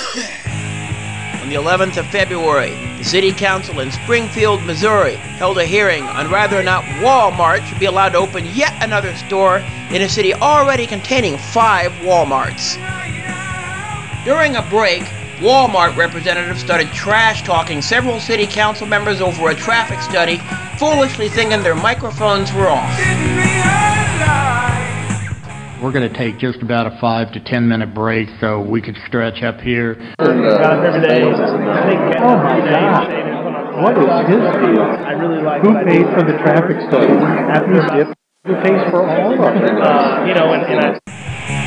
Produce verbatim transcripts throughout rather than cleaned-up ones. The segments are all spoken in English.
On the eleventh of February, the City Council in Springfield, Missouri held a hearing on whether or not Walmart should be allowed to open yet another store in a city already containing five Walmarts. During a break, Walmart representatives started trash-talking several City Council members over a traffic study, foolishly thinking their microphones were off. We're going to take just about a five to ten minute break so we could stretch up here. Oh my God. What is his deal? I really like Who paid for the traffic study? After Dip, who pays for all of it? Uh, you know, and, and I...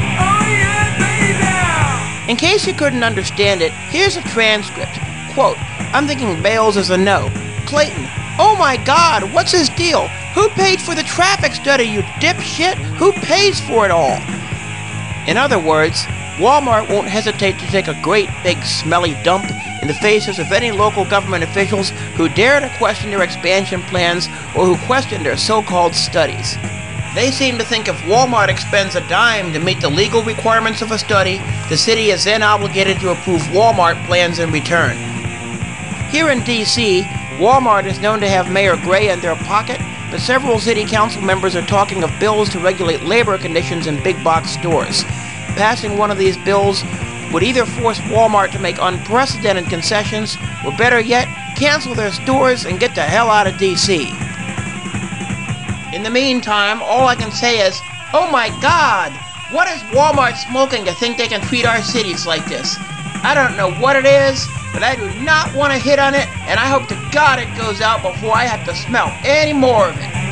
In case you couldn't understand it, here's a transcript. Quote, I'm thinking Bales is a no. Clayton, oh my God, what's his deal? Who paid for the traffic study, you dipshit? Who pays for it all? In other words, Walmart won't hesitate to take a great big smelly dump in the faces of any local government officials who dare to question their expansion plans or who question their so-called studies. They seem to think if Walmart expends a dime to meet the legal requirements of a study, the city is then obligated to approve Walmart plans in return. Here in D C, Walmart is known to have Mayor Gray in their pocket, but several city council members are talking of bills to regulate labor conditions in big box stores. Passing one of these bills would either force Walmart to make unprecedented concessions, or better yet, cancel their stores and get the hell out of D C. In the meantime, all I can say is, oh my God, what is Walmart smoking to think they can treat our cities like this? I don't know what it is, but I do not want to hit on it, and I hope to God it goes out before I have to smell any more of it.